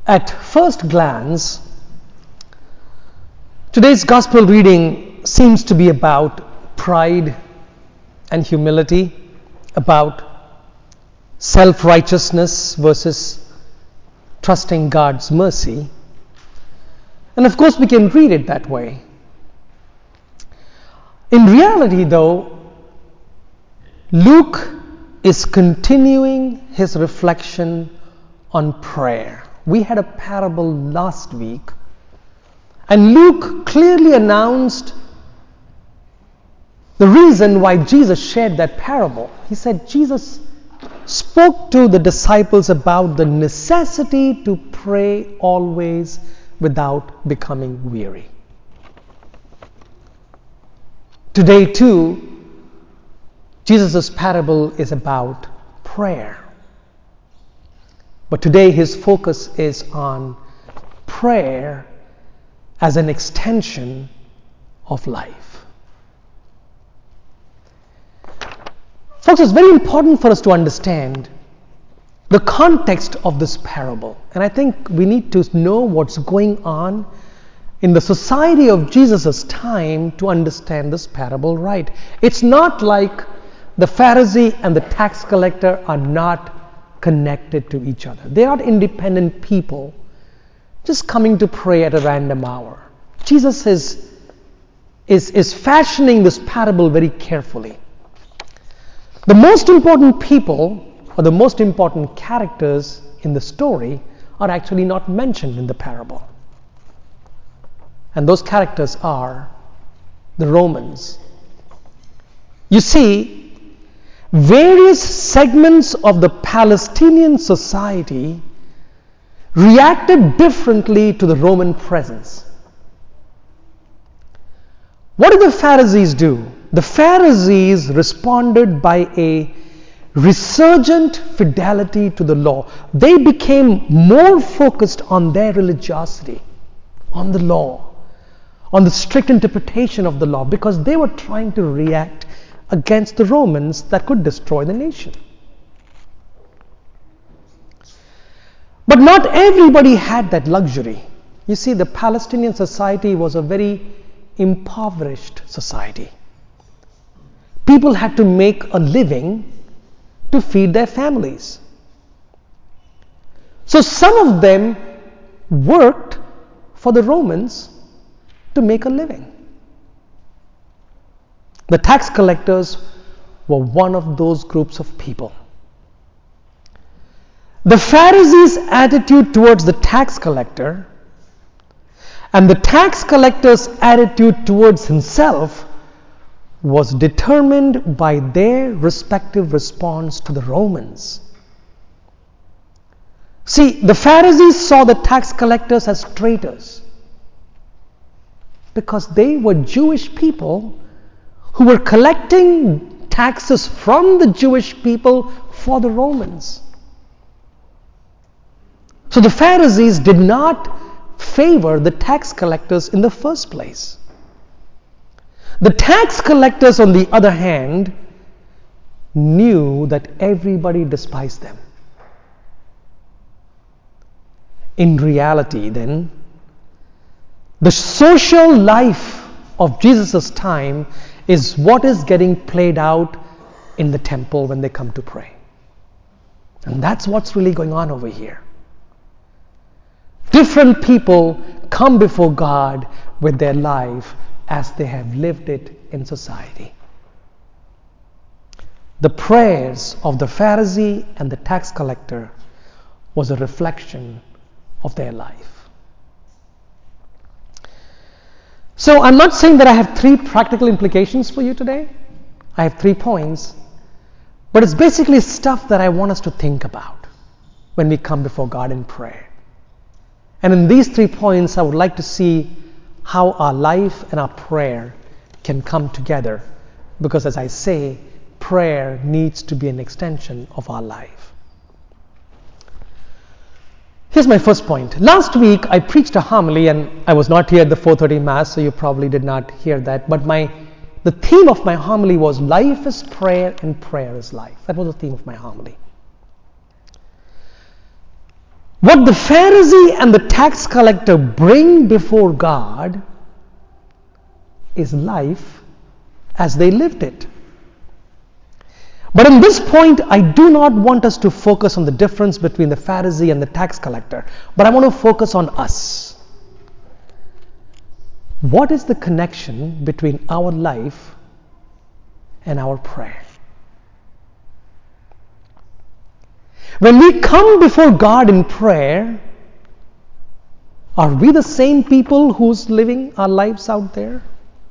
At first glance, today's gospel reading seems to be about pride and humility, about self-righteousness versus trusting God's mercy. And of course, we can read it that way. In reality, though, Luke is continuing his reflection on prayer. We had a parable last week, and Luke clearly announced the reason why Jesus shared that parable. He said Jesus spoke to the disciples about the necessity to pray always without becoming weary. Today too, Jesus' parable is about prayer. But today his focus is on prayer as an extension of life. Folks, it's very important for us to understand the context of this parable. And I think we need to know what's going on in the society of Jesus' time to understand this parable right. It's not like the Pharisee and the tax collector are not connected to each other. They are not independent people just coming to pray at a random hour. Jesus is fashioning this parable very carefully. The most important people or the most important characters in the story are actually not mentioned in the parable. And those characters are the Romans. You see, various segments of the Palestinian society reacted differently to the Roman presence. What did the Pharisees do? The Pharisees responded by a resurgent fidelity to the law. They became more focused on their religiosity, on the law, on the strict interpretation of the law, because they were trying to react against the Romans that could destroy the nation. But not everybody had that luxury. You see, the Palestinian society was a very impoverished society. People had to make a living to feed their families. So some of them worked for the Romans to make a living. The tax collectors were one of those groups of people. The Pharisees' attitude towards the tax collector and the tax collector's attitude towards himself was determined by their respective response to the Romans. See, the Pharisees saw the tax collectors as traitors because they were Jewish people who were collecting taxes from the Jewish people for the Romans. So the Pharisees did not favor the tax collectors in the first place. The tax collectors, on the other hand, knew that everybody despised them. In reality, then, the social life of Jesus' time is what is getting played out in the temple when they come to pray. And that's what's really going on over here. Different people come before God with their life as they have lived it in society. The prayers of the Pharisee and the tax collector was a reflection of their life. So I'm not saying that I have 3 practical implications for you today. I have 3 points. But it's basically stuff that I want us to think about when we come before God in prayer. And in these 3 points, I would like to see how our life and our prayer can come together. Because as I say, prayer needs to be an extension of our life. Here's my first point. Last week, I preached a homily, and I was not here at the 4:30 Mass, so you probably did not hear that. But the theme of my homily was life is prayer and prayer is life. That was the theme of my homily. What the Pharisee and the tax collector bring before God is life as they lived it. But in this point, I do not want us to focus on the difference between the Pharisee and the tax collector, but I want to focus on us. What is the connection between our life and our prayer? When we come before God in prayer, are we the same people who's living our lives out there?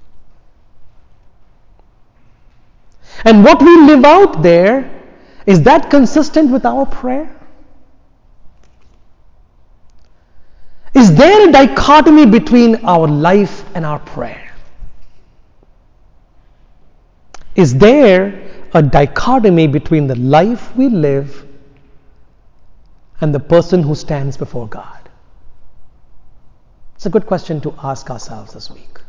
And what we live out there, is that consistent with our prayer? Is there a dichotomy between our life and our prayer? Is there a dichotomy between the life we live and the person who stands before God? It's a good question to ask ourselves this week.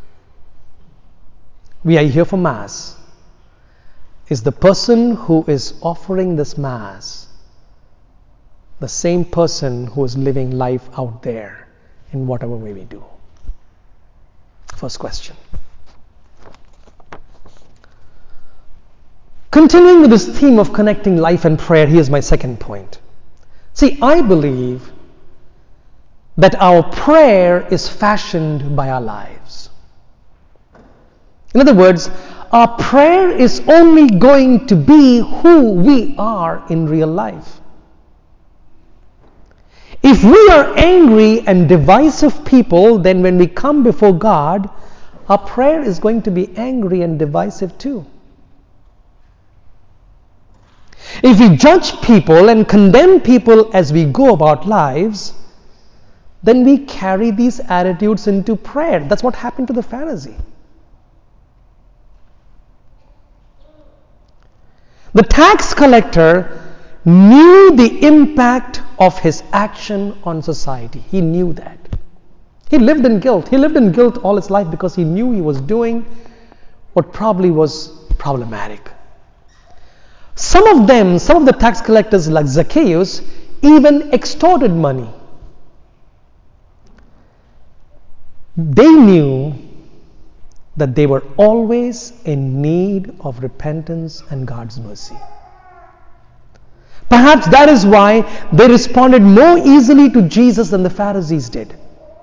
We are here for Mass. Is the person who is offering this Mass the same person who is living life out there in whatever way we do? First question. Continuing with this theme of connecting life and prayer, here's my second point. See, I believe that our prayer is fashioned by our lives. In other words, our prayer is only going to be who we are in real life. If we are angry and divisive people, then when we come before God, our prayer is going to be angry and divisive too. If we judge people and condemn people as we go about lives, then we carry these attitudes into prayer. That's what happened to the Pharisee. The tax collector knew the impact of his action on society. He knew that. He lived in guilt. He lived in guilt all his life because he knew he was doing what probably was problematic. Some of the tax collectors like Zacchaeus, even extorted money. They knew that they were always in need of repentance and God's mercy. Perhaps that is why they responded more easily to Jesus than the Pharisees did.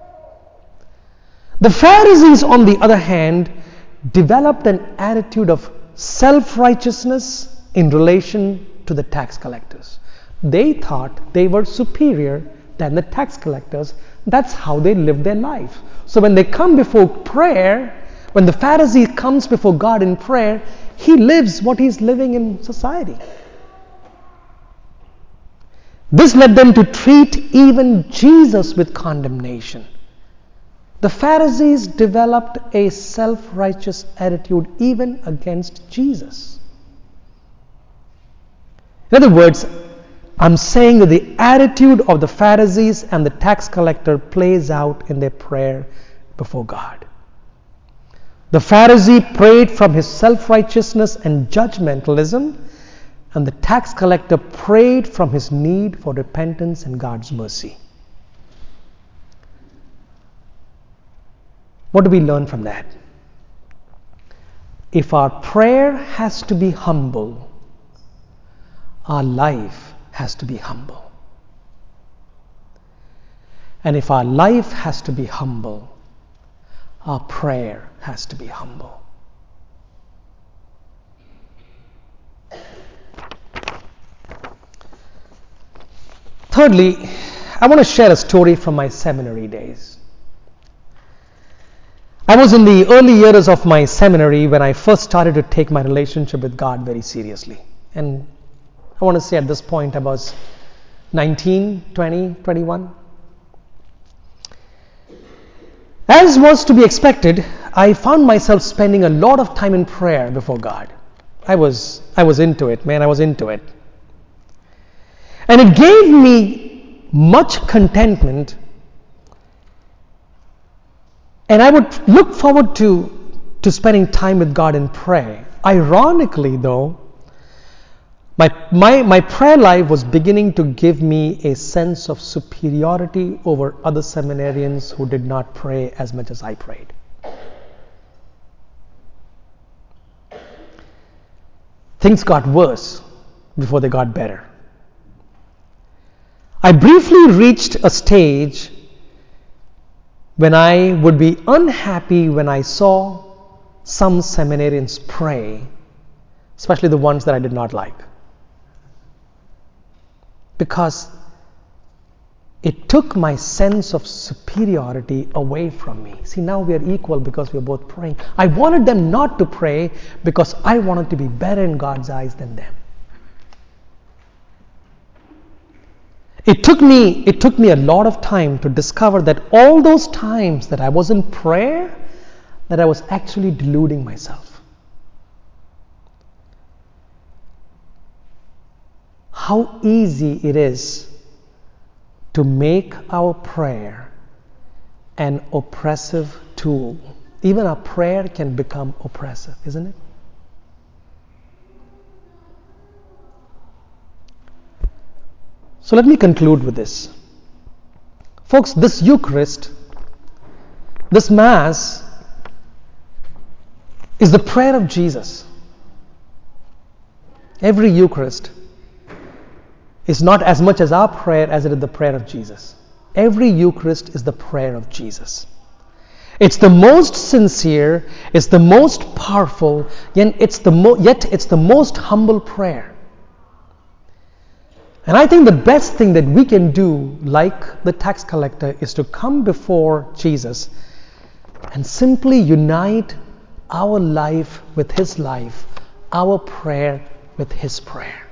The Pharisees, on the other hand, developed an attitude of self-righteousness in relation to the tax collectors. They thought they were superior than the tax collectors. That's how they lived their life. So when they come before prayer, when the Pharisee comes before God in prayer, he lives what he's living in society. This led them to treat even Jesus with condemnation. The Pharisees developed a self-righteous attitude even against Jesus. In other words, I'm saying that the attitude of the Pharisees and the tax collector plays out in their prayer before God. The Pharisee prayed from his self-righteousness and judgmentalism, and the tax collector prayed from his need for repentance and God's mercy. What do we learn from that? If our prayer has to be humble, our life has to be humble. And if our life has to be humble, our prayer has to be humble. Thirdly, I want to share a story from my seminary days. I was in the early years of my seminary when I first started to take my relationship with God very seriously. And I want to say at this point I was 19, 20, 21. As was to be expected, I found myself spending a lot of time in prayer before God. I was into it, man. I was into it. And it gave me much contentment. And I would look forward to spending time with God in prayer. Ironically, though, My prayer life was beginning to give me a sense of superiority over other seminarians who did not pray as much as I prayed. Things got worse before they got better. I briefly reached a stage when I would be unhappy when I saw some seminarians pray, especially the ones that I did not like. Because it took my sense of superiority away from me. See, now we are equal because we are both praying. I wanted them not to pray because I wanted to be better in God's eyes than them. It took me a lot of time to discover that all those times that I was in prayer, that I was actually deluding myself. How easy it is to make our prayer an oppressive tool. Even our prayer can become oppressive, isn't it? So let me conclude with this. Folks, this Eucharist, this Mass, is the prayer of Jesus. Every Eucharist is not as much as our prayer as it is the prayer of Jesus. Every Eucharist is the prayer of Jesus. It's the most sincere, it's the most powerful, yet it's the most humble prayer. And I think the best thing that we can do, like the tax collector, is to come before Jesus and simply unite our life with His life, our prayer with His prayer.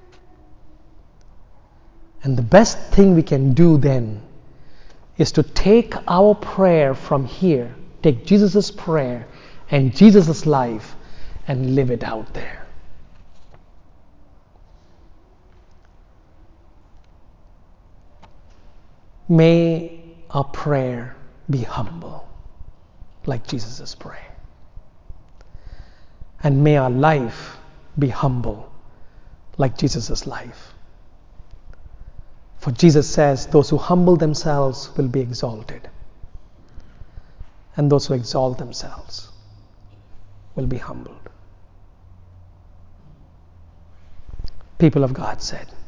And the best thing we can do then is to take our prayer from here, take Jesus' prayer and Jesus' life and live it out there. May our prayer be humble, like Jesus' prayer. And may our life be humble, like Jesus' life. For Jesus says, those who humble themselves will be exalted. And those who exalt themselves will be humbled. People of God said,